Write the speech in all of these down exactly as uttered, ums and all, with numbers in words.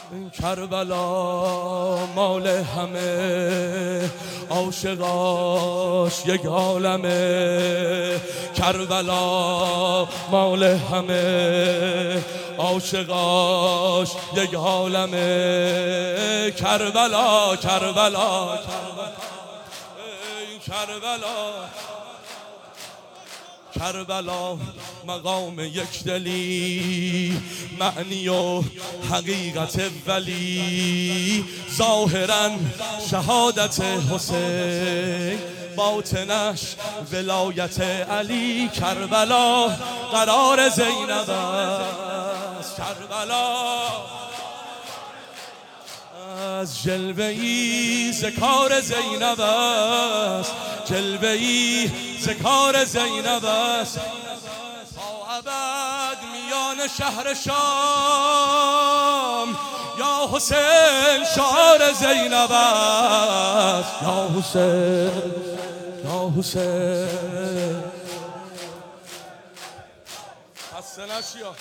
کربلا مال همه عاشقاش یک عالمه، کربلا مال همه عاشقاش یک عالمه، کربلا کربلا کربلا کربلا مقام یک دلی، معنی و حقیقت ولی، ظاهرا شهادت حسین، باطنش ولایت علی، کربلا قرار زینب است، کربلا از جلوه‌ای ذکار زینب است، جلوه‌ای ذکار زینب است، تا ابد میان شهر شام یا حسین شعار زینب است، یا حسین یا حسین. خسته نشیا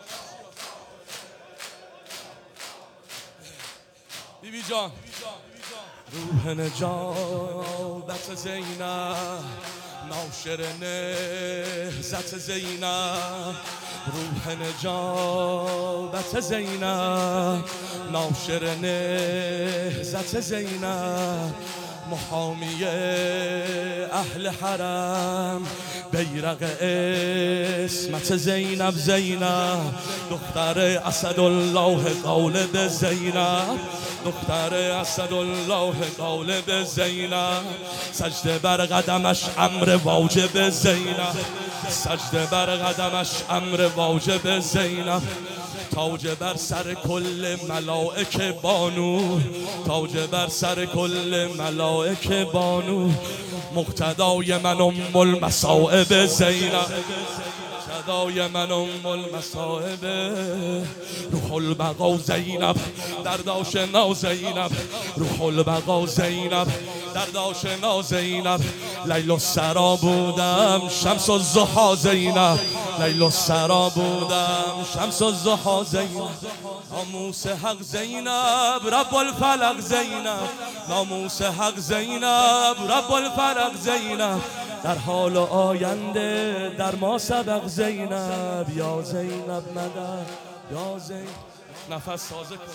بیبی جان. روح نجابت زینب، ناشر نهضت زینب، روح نجابت زینب، ناشر نهضت زینب، محامی اهل حرم، بیرق اسمت زینب، زینب دختر اسدالله غالب زینب، دختر اسدالله غالب زینب، سجده بر قدمش امر واجب زینب، سجده بر قدمش امر واجب زینب، تاج بر سر کل ملائک بانو، تاج بر سر کل ملائک بانو، مقتدای من ام المصائب زینب، مقتدای من ام المصائب، روح البقا زینب دردآشنا زینب، روح البقا زینب دردآشنا زینب، لیل السرا بودم شمس الضحی زینب، لیل السرا بودم شمس الضحی زینب، ناموس حق زینب رب الفلق زینب، ناموس حق زینب رب الفلق زینب، در حال آینده در ما سبق زینب، یا زینب مدد یا زینب. نفس تازه کن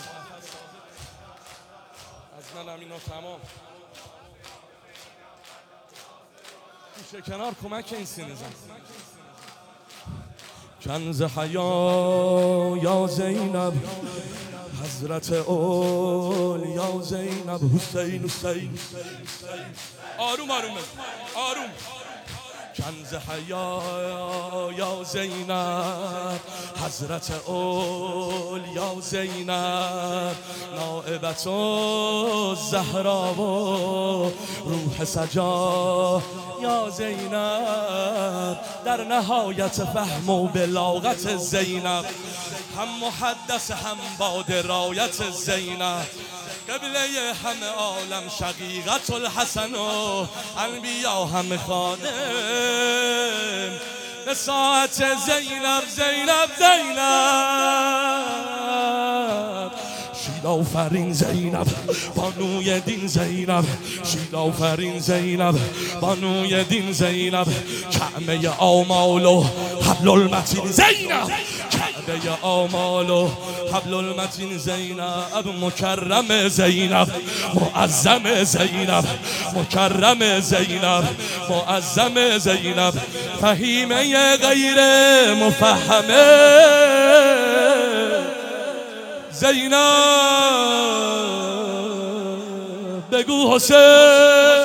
از منم اینا تمام. میشه کنار کمک این سینه زن. کنز حیا یا زینب، حضرت اول یا زینب، حسین حسین آروم آروم آروم، کنز حیا یا زینب، حضرت اول یا زینب، نائبت الزهرا و روح سجا یا زینب، در نهایت فهم و بلاغت زینب، هم محدث هم با درایت زینب، قبله همه عالم شقیقت الحسن و انبیا همه خادم، به ساعت زینب زینب زینب، شید آفرین زینب بانوی دین زینب، شید آفرین زینب بانوی دین زینب، کعبه آمال و حبل المتین زینب، کعبه آمال و حبل المتین زینب، مکرم زینب معظم زینب، مکرم زینب معظم زینب، فهیمه غیر مفهمه زینب، بگو حسین